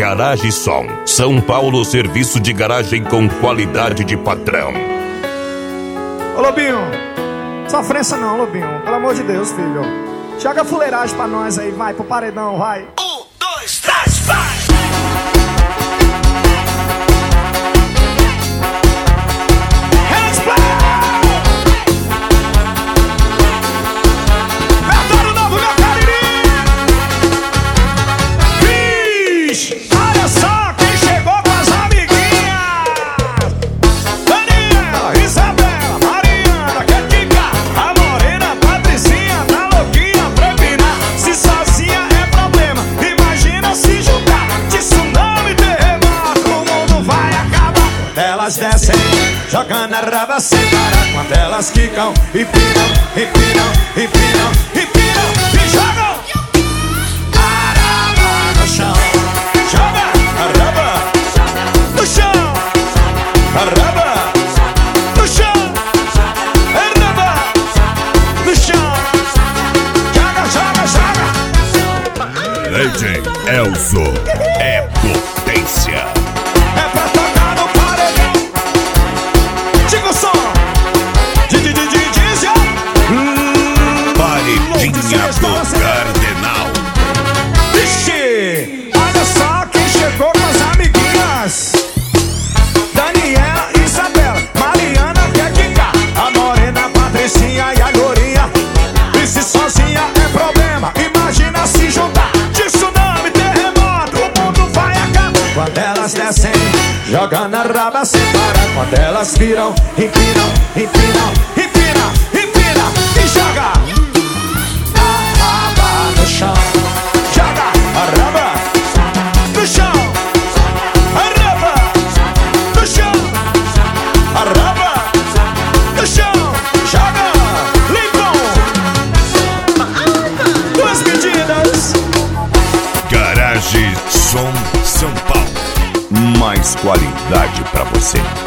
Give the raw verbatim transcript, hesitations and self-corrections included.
Garage Som, São Paulo, serviço de garagem com qualidade de patrão. Ô Lobinho, sofrência não, Lobinho, pelo amor de Deus, filho. Joga fuleiragem pra nós aí, vai pro paredão, vai. Um, dois, três, vai! Olha só quem chegou com as amiguinhas: Daniela, Isabela, Mariana, Ketica, a Morena, Patricinha, tá louquinha pra empinar. Se sozinha é problema, imagina se juntar. De tsunami, terremoto, o mundo vai acabar. Quando elas descem, jogando a raba sem parar. Quando elas quicam, empinam, empinam, empinam, empinam e jogam a raba no chão. Joga a raba no chão, a raba no chão, a raba no chão. Joga, joga, joga. D J Elzo é potência. É pra tocar no paredão. Diga o som. Dizia Paredinha do Cardenal. Vixe, olha só quem chegou com as amiguinhas: Daniela, Isabela, Mariana, Ketica, a Morena, Patricinha e a Lourinha. E se sozinha é problema, imagina se juntar. De tsunami, terremoto, o mundo vai acabar. Quando elas descem, jogando a raba sem parar. Quando elas viram, empinam, empinam, empinam, empinam e joga a raba no chão. Joga a raba no chão, a raba no chão, a raba no chão. Joga, Lincoln. Duas medidas. Garage Som São Paulo. Mais qualidade pra você.